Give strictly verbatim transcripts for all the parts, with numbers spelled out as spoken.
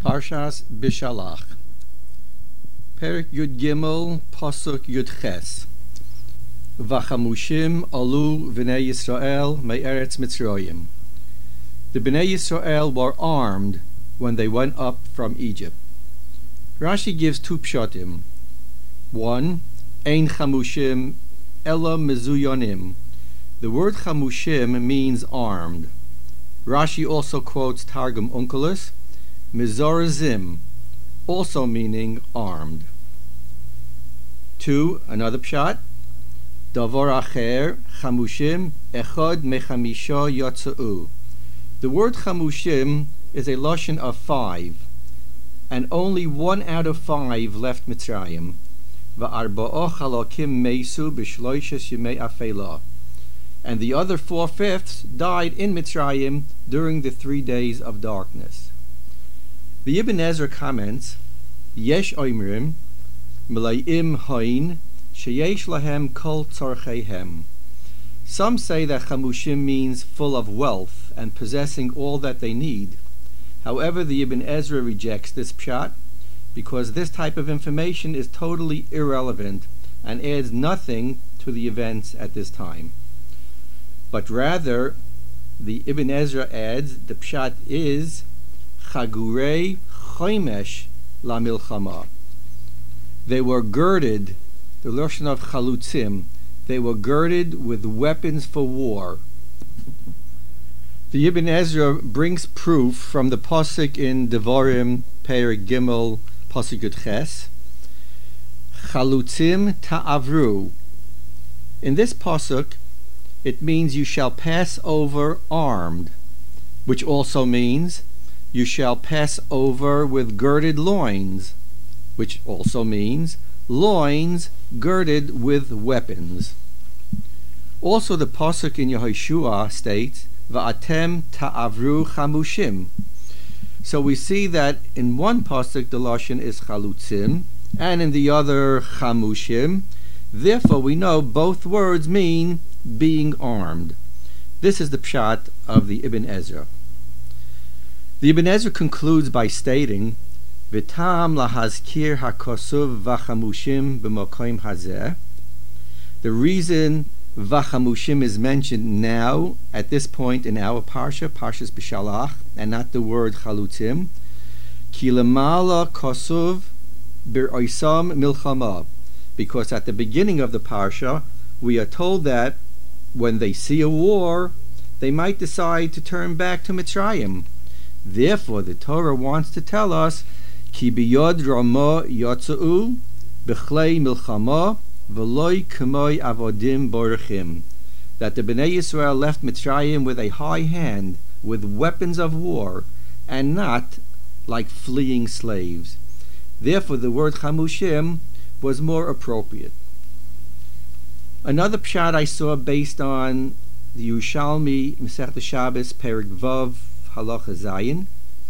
Parshas Bishalach, Perek Yud Gimel, Pasuk Yud Ches. Vachamushim alu v'nei Yisrael me'eretz Mitzrayim. The Bnei Yisrael were armed when they went up from Egypt. Rashi gives two pshatim. One, Ein chamushim ela mezuyonim. The word chamushim means armed. Rashi also quotes Targum Onkelos, Mizorazim, also meaning armed. Two, another pshat, Davar acher, chamushim, echad mechamisha yatza'u. The word chamushim is a lashon of five, and only one out of five left Mitzrayim. Va'arba'o chalakim meisu b'shloishes yemei afela. And the other four-fifths died in Mitzrayim during the three days of darkness. The Ibn Ezra comments, Yesh oimrim, melayim hain, sheyesh lahem kol tzarcheihem. Some say that chamushim means full of wealth and possessing all that they need. However, the Ibn Ezra rejects this pshat because this type of information is totally irrelevant and adds nothing to the events at this time. But rather, the Ibn Ezra adds, the pshat is Chagurei Chomesh La Milchama. They were girded, the lashon of chalutzim, they were girded with weapons for war. The Ibn Ezra brings proof from the pasuk in Devarim Perek Gimel pasuk Yud Ches, Chalutzim ta'avru. In this pasuk, it means you shall pass over armed, which also means you shall pass over with girded loins, which also means loins girded with weapons. Also the pasuk in Yehoshua states, Va'atem ta'avru chamushim. So we see that in one pasuk the lashon is chalutzim, and in the other chamushim. Therefore we know both words mean being armed. This is the pshat of the Ibn Ezra. The Ibn Ezra concludes by stating, V'tam lahazkir hakosuv vachamushim b'mokoim hazeh. The reason vachamushim is mentioned now, at this point in our parsha, Parshas Bishalach, and not the word chalutzim, ki lemala kosuv b'oisam milchama. Because at the beginning of the parsha, we are told that when they see a war, they might decide to turn back to Mitzrayim. Therefore, the Torah wants to tell us, Ki biyod rama yatza'u b'chlei milchama v'loi k'moi avodim borachim. That the Bnei Yisrael left Mitzrayim with a high hand, with weapons of war, and not like fleeing slaves. Therefore, the word chamushim was more appropriate. Another pshat I saw based on the Yerushalmi Masechta Shabbos Perek Vav Halacha Zayin,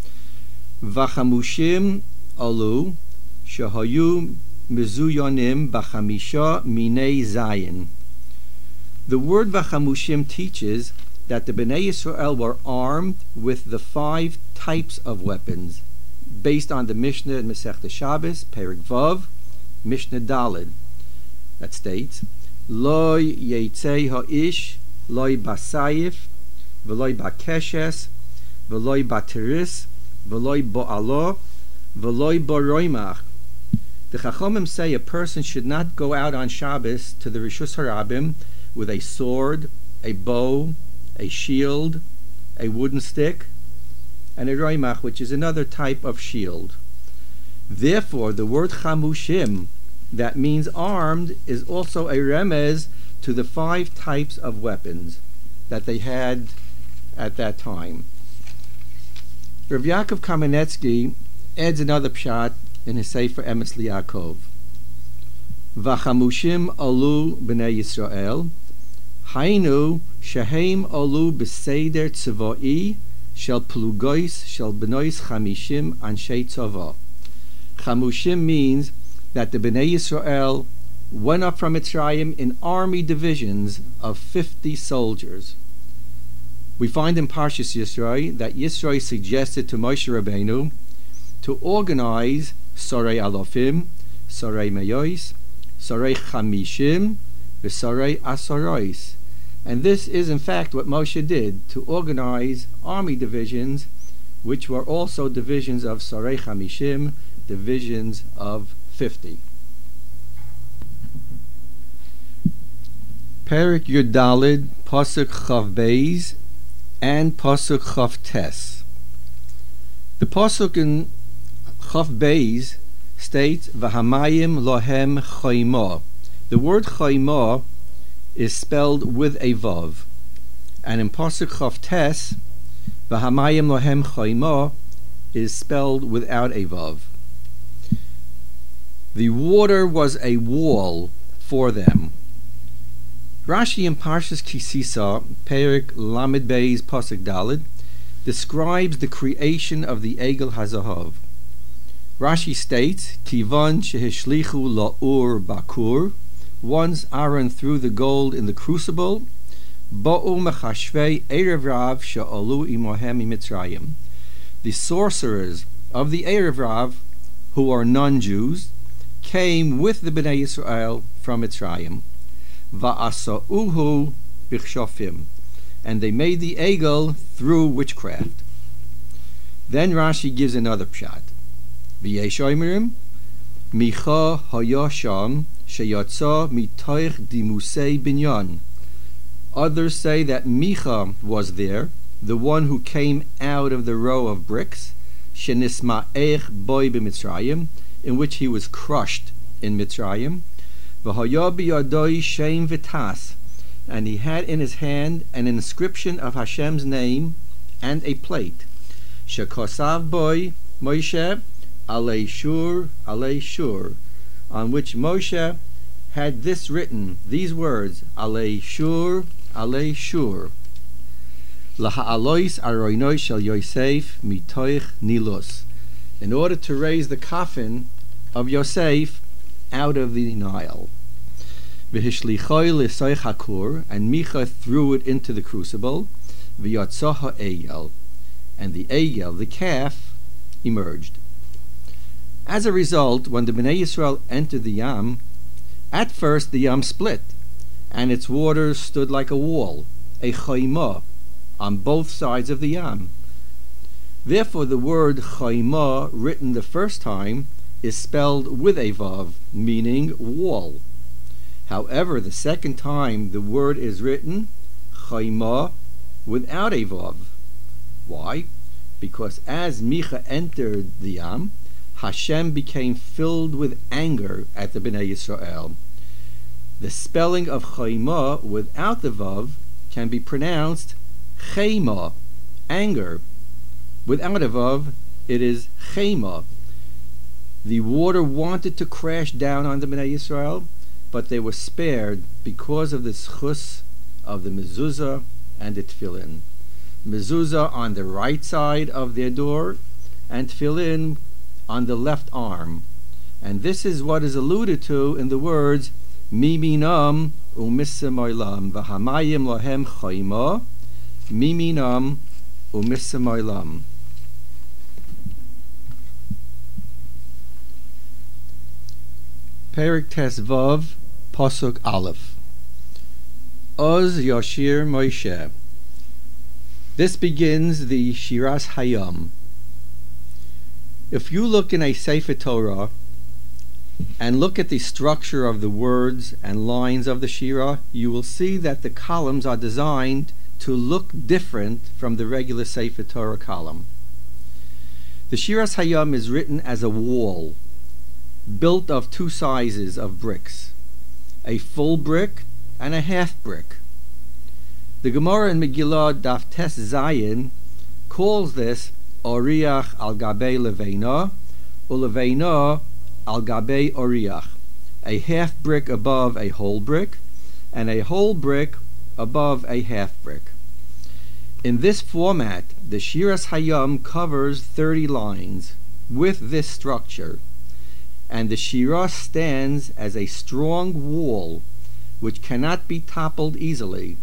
Vachamushim alu shahayu mezuyonim bachamisha minei zayin. The word Vachamushim teaches that the Bnei Yisrael were armed with the five types of weapons, based on the Mishnah in Masechta Shabbos Perek Vav Mishnah Daled, that states, Loi yetzei ha'ish, loi basayif, v'loi bakeshes, v'loi bateris, v'loi bo'alo, v'loi boroimach. The Chachamim say a person should not go out on Shabbos to the Rishus Harabim with a sword, a bow, a shield, a wooden stick, and a roimach, which is another type of shield. Therefore, the word chamushim, that means armed, is also a remez to the five types of weapons that they had at that time. Rav Yaakov Kamenetsky adds another pshat in his Sefer Emes Liyaakov. Vachamushim alu b'nei Yisrael, hainu shehem alu b'seder tzvoi shel plugois shel b'nois chamishim anshei tzava. Chamushim means that the Bnei Yisrael went up from Mitzrayim in army divisions of fifty soldiers. We find in Parshas Yisro that Yisro suggested to Moshe Rabbeinu to organize Sorei Alofim, Sorei Meyois, Sorei Chamishim, Sorei Asarois. And this is in fact what Moshe did, to organize army divisions, which were also divisions of Sorei Chamishim, divisions of fifty. Perik Yudalid, Pasuk Chav Beis, and Pasuk Chav Tes. The Pasuk in Chav Beis states, V'hamayim lohem chayma. The word chayma is spelled with a vav. And in Pasuk Chav Tes, V'hamayim lohem chayma is spelled without a vav. The water was a wall for them. Rashi in Parshas Kisisa, Perik Lamed Beis Pasuk Dalid, describes the creation of the Egel Hazahav. Rashi states, Kivan shehishlichu la'ur bakur, once Aaron threw the gold in the crucible, Ba'u mechashvei erev rav she'alu imohem mitzrayim. The sorcerers of the Erev Rav, who are non-Jews, came with the Bnei Yisrael from Mitzrayim. Va'asa'uhu bichshofim, and they made the egel through witchcraft. Then Rashi gives another pshat. V'yesh oimrim, Micha hayasham sheyatza mitoich dimusei binyan. Others say that Micha was there, the one who came out of the row of bricks, shenisma'ech boy b'Mitzrayim, in which he was crushed in Mitzrayim. V'haya biyadoi shem v'tas, and he had in his hand an inscription of Hashem's name and a plate. Shekosav boy Moshe alei shur alei shur, on which Moshe had this written, these words, alei shur alei shur. Laha'alois aroinoi shel Yosef mitoich nilus, in order to raise the coffin of Yosef out of the Nile. V'hishlichoi l'soich hakur, and Micha threw it into the crucible. V'yatza ha'egel, and the egel, the calf, emerged. As a result, when the Bnei Yisrael entered the Yam, at first the Yam split, and its waters stood like a wall, a chayma, on both sides of the Yam. Therefore the word chayma, written the first time, is spelled with a vav, meaning wall. However, the second time the word is written, chayma, without a vav. Why? Because as Micha entered the Yam, Hashem became filled with anger at the Bnei Yisrael. The spelling of chayma without the vav can be pronounced chema, anger. Without a vav, it is chema. The water wanted to crash down on the Bnei Yisrael, but they were spared because of the schus of the mezuzah and the tefillin. Mezuzah on the right side of their door, and tefillin on the left arm. And this is what is alluded to in the words miminam u'missem oilam v'hamayim lohem chayma miminam u'missem oilam. Perik Tes Vav, Pasuk Aleph. Oz Yashir Moshe. This begins the Shiras Hayam. If you look in a Sefer Torah and look at the structure of the words and lines of the Shira, you will see that the columns are designed to look different from the regular Sefer Torah column. The Shiras Hayam is written as a wall, built of two sizes of bricks, a full brick and a half brick. The Gemara in Megillah Daf Tes Zayin calls this Oriach al Gabe Leveina, Uleveina al Gabe Oriach, a half brick above a whole brick, and a whole brick above a half brick. In this format, the Shiras Hayam covers thirty lines with this structure, and the Shira stands as a strong wall which cannot be toppled easily,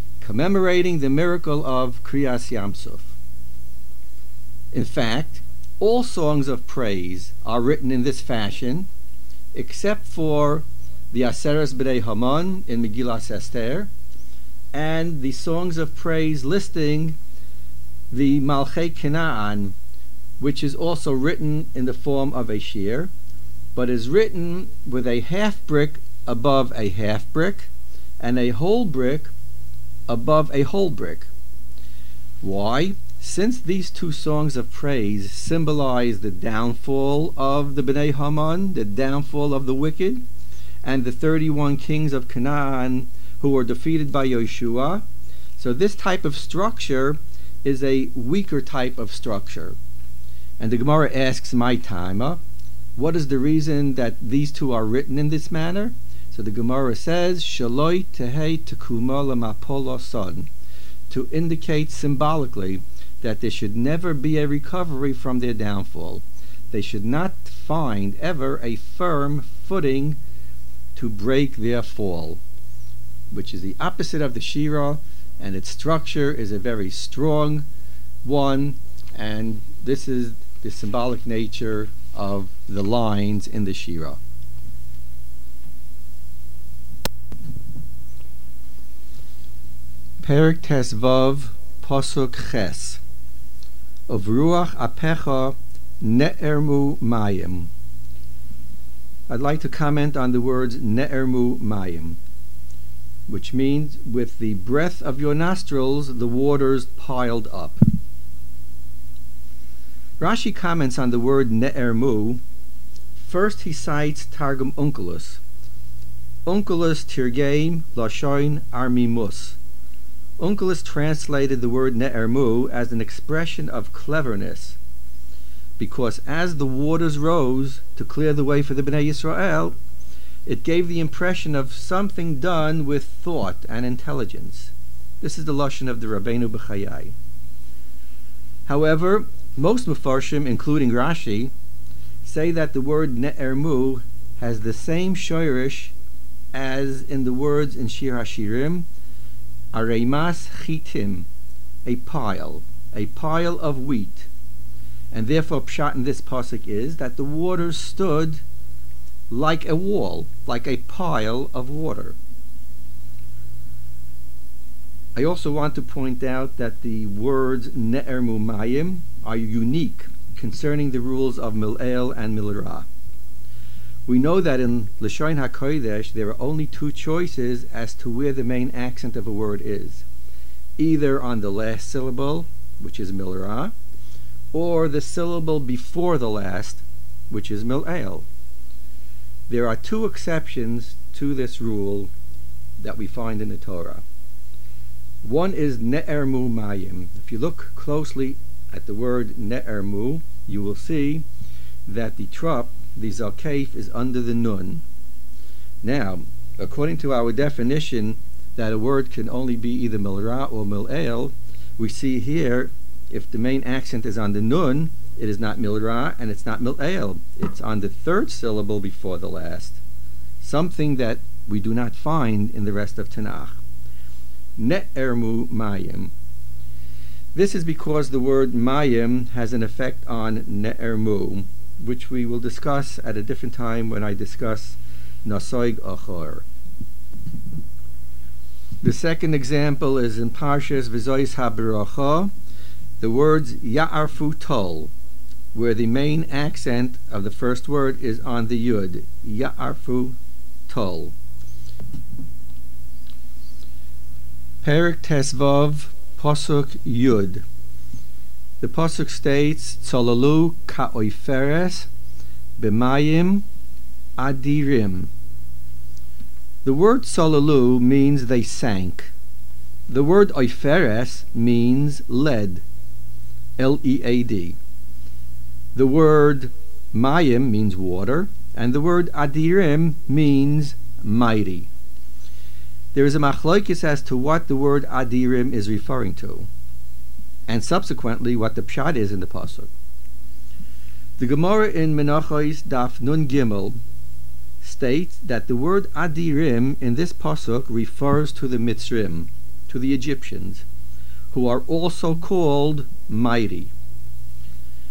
commemorating the miracle of Kriyas Yamsuf. In fact, All songs of praise are written in this fashion, except for the Aseres B'nai Haman in Megillas Esther, and the songs of praise listing the Malchei Canaan, which is also written in the form of a shir, but is written with a half brick above a half brick and a whole brick above a whole brick. Why? Since these two songs of praise symbolize the downfall of the Bnei Haman, the downfall of the wicked, and the thirty-one kings of Canaan who were defeated by Yeshua, so this type of structure is a weaker type of structure. And the Gemara asks my Taima, what is the reason that these two are written in this manner? So the Gemara says, Shaloi tehei tekuma lemapolo son, to indicate symbolically that there should never be a recovery from their downfall. They should not find ever a firm footing to break their fall, which is the opposite of the Shira, and its structure is a very strong one, and this is the symbolic nature of the lines in the Shira. Perek Tesvav Pasuk Ches of Ruach Apecha Ne'ermu Mayim. I'd like to comment on the words Ne'ermu Mayim, which means with the breath of your nostrils the waters piled up. Rashi comments on the word Ne'ermu. First he cites Targum Onkelos. Onkelos Tirgeim Lashon Armimus. Onkelos translated the word Ne'ermu as an expression of cleverness, because as the waters rose to clear the way for the Bnei Yisrael, it gave the impression of something done with thought and intelligence. This is the lashon of the Rabbeinu B'chayai. However, most Mefarshim, including Rashi, say that the word Ne'ermu has the same shoirish as in the words in Shir HaShirim, Areimas Chitim, a pile, a pile of wheat. And therefore pshat in this pasuk is that the waters stood like a wall, like a pile of water. I also want to point out that the words Ne'ermu Mayim are unique concerning the rules of Mil'el and Milra. We know that in Lashon HaKodesh there are only two choices as to where the main accent of a word is. Either on the last syllable, which is Milra, or the syllable before the last, which is Mil'el. There are two exceptions to this rule that we find in the Torah. One is Ne'ermu Mayim. If you look closely at the word Ne'ermu, you will see that the trop, the Zakef, is under the Nun. Now, according to our definition that a word can only be either Milra or Mil'el, we see here, if the main accent is on the Nun, it is not Milra and it's not Mil'el. It's on the third syllable before the last, something that we do not find in the rest of Tanakh. Ne'ermu Mayim. This is because the word Mayim has an effect on Ne'ermu, which we will discuss at a different time when I discuss Nasoig Achor. The second example is in Parshas V'zois HaBeracha, the words Ya'arfu Tol, where the main accent of the first word is on the Yud. Ya'arfu Tol. Perek Tesvav Pasuk Yud. The pasuk states, Tzolalu ka'oiferes b'mayim adirim. The word tzolalu means they sank. The word oiferes means lead, L E A D. The word mayim means water, and the word adirim means mighty. There is a machlokes as to what the word adirim is referring to, and subsequently what the pshat is in the pasuk. The Gemara in Menachos Daf Nun Gimel states that the word adirim in this pasuk refers to the Mitzrim, to the Egyptians, who are also called mighty.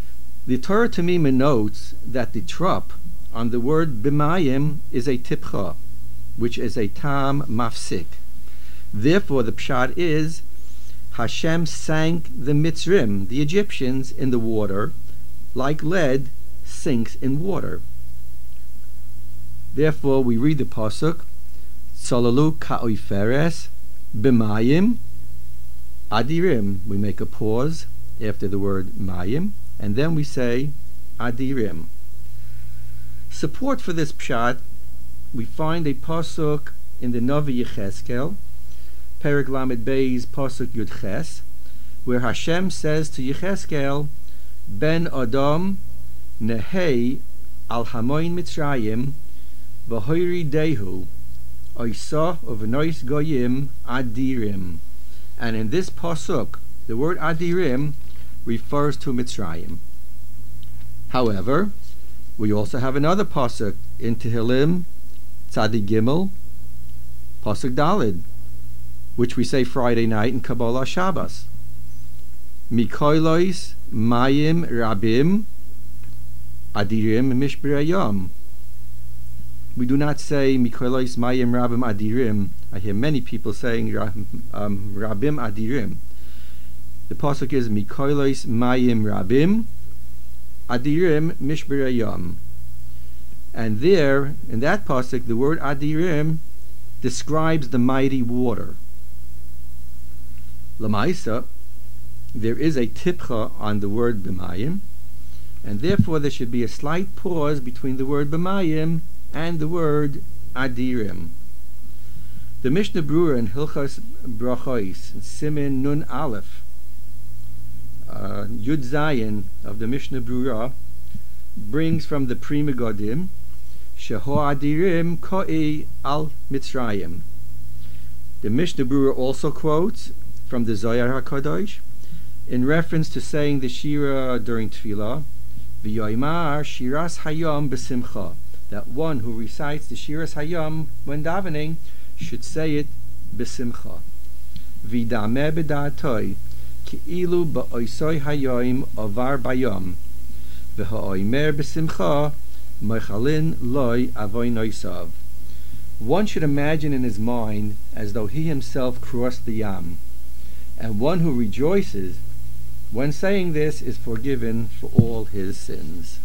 The Torah Tamima notes that the trup on the word b'mayim is a tipcha, which is a tam mafsik. Therefore, the pshat is Hashem sank the Mitzrim, the Egyptians, in the water, like lead sinks in water. Therefore, we read the pasuk, Tzalalu ka'oiferes b'mayim adirim. We make a pause after the word mayim, and then we say adirim. Support for this pshat, we find a pasuk in the Navi Yecheskel, Perek Lamed Beis pasuk Yud Ches, where Hashem says to Yecheskel, Ben Adam Nehei al Hamoin Mitzrayim v'hoiri dehu oisa uv'nois goyim adirim. And in this pasuk, the word adirim refers to Mitzrayim. However, we also have another pasuk in Tehillim Tzadik Gimel, pasuk Dalid, which we say Friday night in Kabbalah Shabbos. Mikoilois mayim rabim adirim mishbrayam. We do not say Mikoilois mayim rabim adirim. I hear many people saying um, rabim adirim. The pasuk is Mikoilois mayim rabim adirim mishbrayam. And there, in that pasuk, the word adirim describes the mighty water. Lamaisa, there is a tipcha on the word b'mayim, and therefore there should be a slight pause between the word b'mayim and the word adirim. The Mishnah Brura in Hilchos Brachos, in Simin Nun Aleph, uh, Yud Zayin of the Mishnah Brura, brings from the Pri Megadim, Sheho adirim ko'i al Mitzrayim. The Mishnah Brura also quotes from the Zohar HaKadosh in reference to saying the Shira during Tefillah, V'yoymar Shiras Hayom B'simcha, that one who recites the Shiras Hayom when davening should say it B'simcha. V'dameh b'da'atoi ki'ilu ba'oisoi hayom ovar bayom v'ha'oimer b'simcha mechalin loy avoy noisav. One should imagine in his mind as though he himself crossed the Yam, and one who rejoices when saying this is forgiven for all his sins.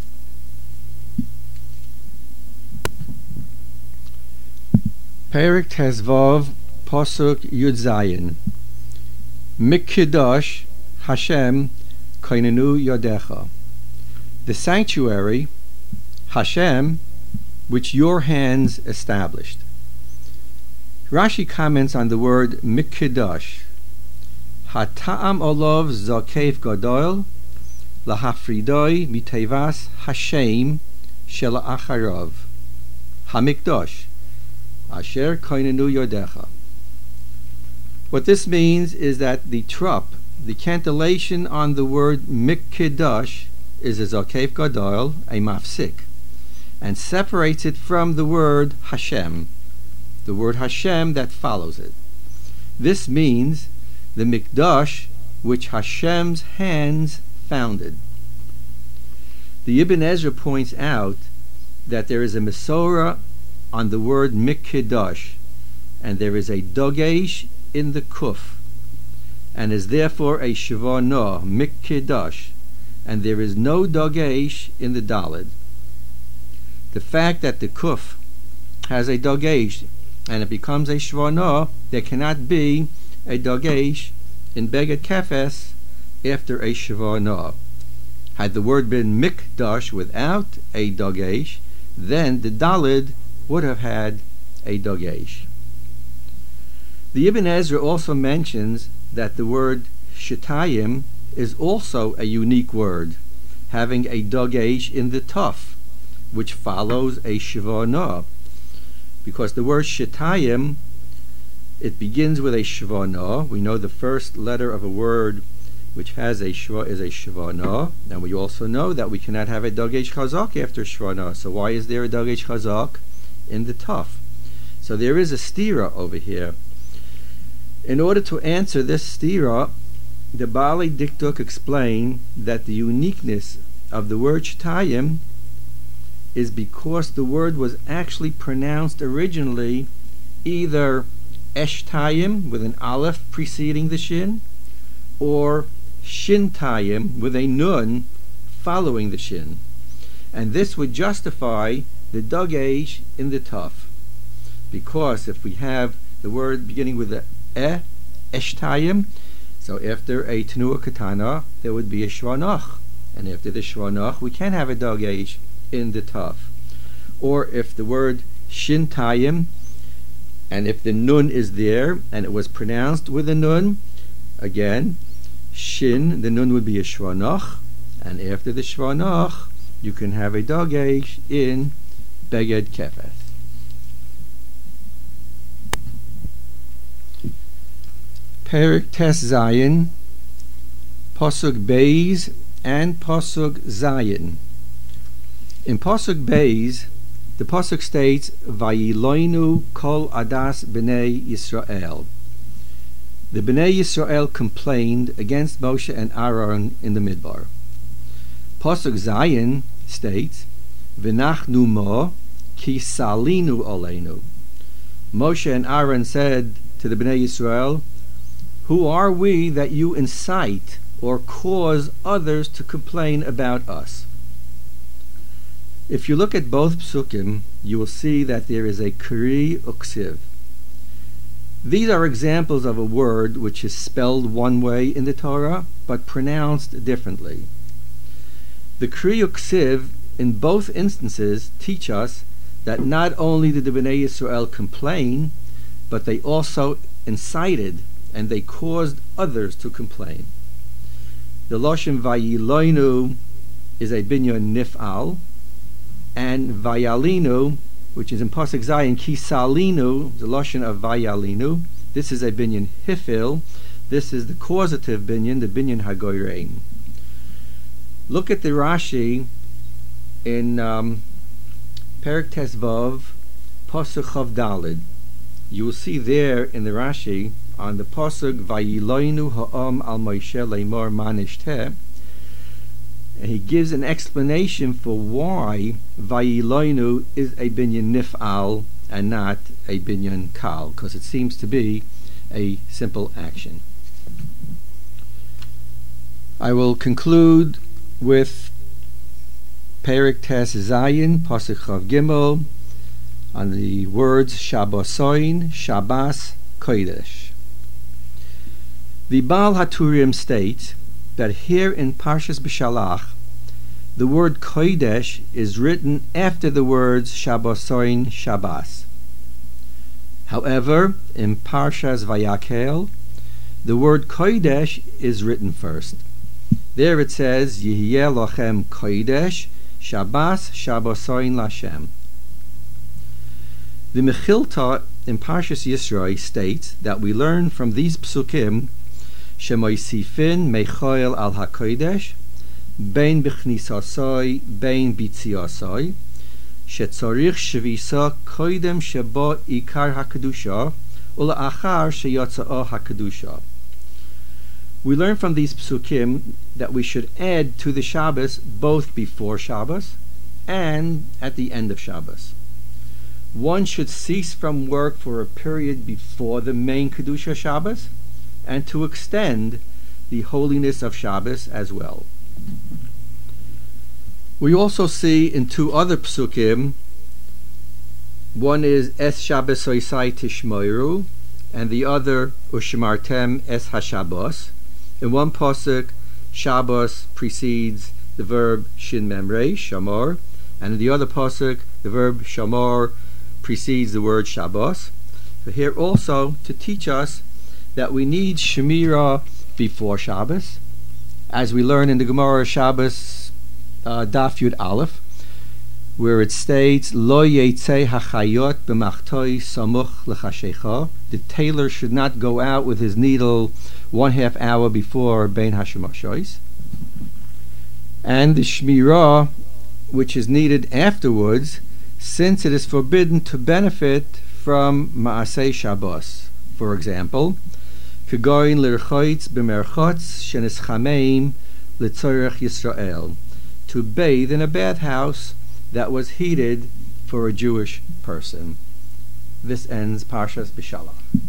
Perek Tezvav Pasuk Yud Zayin. Mikdash Hashem Kainenu Yodecha. The sanctuary, Hashem, which your hands established. Rashi comments on the word Mikdash. Hata'am olov zakef gadol lahafridoi mitevas Hashem shel acharov hamikdash asher koinenu yodecha. What this means is that the trup, the cantillation on the word mikdash, is a zakef gadol, a mafsik, and separates it from the word Hashem, the word Hashem that follows it. This means the Mikdash which Hashem's hands founded. The Ibn Ezra points out that there is a Mesorah on the word Mikdash, and there is a Dogesh in the Kuf, and is therefore a Shivana, Mikdash, and there is no Dogesh in the Daled. The fact that the Kuf has a Dogesh and it becomes a Shivana, there cannot be a Dogesh in Beged Kefes after a Shivana. Had the word been Mikdash without a Dogesh, then the Dalid would have had a Dogesh. The Ibn Ezra also mentions that the word Shetayim is also a unique word, having a Dogesh in the Tuf, which follows a Shivana, because the word Shetayim, it begins with a shvana. We know the first letter of a word which has a shva is a shvana, and we also know that we cannot have a dagesh chazak after shvana. So why is there a dagesh chazak in the taf? So there is a stira over here. In order to answer this stira, the Baalei Dikduk explain that the uniqueness of the word shtayim is because the word was actually pronounced originally either eshtayim with an aleph preceding the shin, or shintayim with a nun following the shin. And this would justify the dagesh in the tuf, because if we have the word beginning with the e, eshtayim, so after a tenua katana there would be a shvanach, and after the shvanach we can have a dagesh in the tuf. Or if the word shintayim, and if the nun is there and it was pronounced with a nun, again shin, the nun would be a shvanach, and after the shvanach you can have a dagesh in beged kefeth. Perik Tes Zayin, Pasuk Beis and Pasuk Zayin. In Pasuk Beis, the Pasuk states, Vayiloinu kol adas b'nei Yisrael. The B'nei Yisrael complained against Moshe and Aaron in the Midbar. Pasuk Zayin states, V'nachnu mo ki salinu oleinu. Moshe and Aaron said to the B'nei Yisrael, who are we that you incite or cause others to complain about us? If you look at both psukim, you will see that there is a kri uksiv. These are examples of a word which is spelled one way in the Torah, but pronounced differently. The kri uksiv in both instances teach us that not only did the Bnei Yisrael complain, but they also incited and they caused others to complain. The Lashon Vayiloinu is a binyan nif'al, and Vayalinu, which is in Pasuk Zayin, Ki Salinu, the Lashon of Vayalinu, this is a binyan hifil. This is the causative binyan, the binyan hagoyrein. Look at the Rashi in um, Perik Tes Vav, Pasuk Chav Dalid. You will see there in the Rashi on the Pasuk Vayiloinu ha'am al Moshe leimor manishteh, and he gives an explanation for why Vayiloinu is a binyan nif'al and not a binyan kal, because it seems to be a simple action. I will conclude with Perik Tes Zayin, Pasuk Chav Gimel, on the words Shabbosoin, Shabbos, Kodesh. The Baal HaTurim states that here in Parshas B'Shalach, the word Kodesh is written after the words Shabbosoin, Shabbos. However, in Parshas Vayakel, the word Kodesh is written first. There it says, Yehiye lochem Kodesh, Shabbos, Shabbosoin Lashem. The Mechilta in Parshas Yisro states that we learn from these psukim Shemoisifin mechoil al hakodesh bein bichnisasoi bein bitziasoi shetzorich shvisa koidem sheba ikar hakadusha ula'achar sheyatza'ah hakadusha. We learn from these psukim that we should add to the Shabbos both before Shabbos and at the end of Shabbos. One should cease from work for a period before the main Kedusha Shabbos, and to extend the holiness of Shabbos as well. We also see in two other psukim, one is Es Shabbos Oisai Tishmoiru, and the other Ushmartem Es HaShabbos. In one pasuk, Shabbos precedes the verb Shin Memrei, Shamor, and in the other pasuk, the verb Shamor precedes the word Shabbos. But here also to teach us that we need Shemira before Shabbos, as we learn in the Gemara Shabbos uh, Daf Yud Aleph, where it states, Lo yetzei hachayot b'machtoi samuch l'chashecha. The tailor should not go out with his needle one half hour before Bein Hashemoshois. And the Shmirah, which is needed afterwards, since it is forbidden to benefit from Maasei Shabbos. For example, Kegoin l'rchoitz b'merchotz shenischameim l'tzorech Yisrael, to bathe in a bathhouse that was heated for a Jewish person. This ends Parshas Beshalach.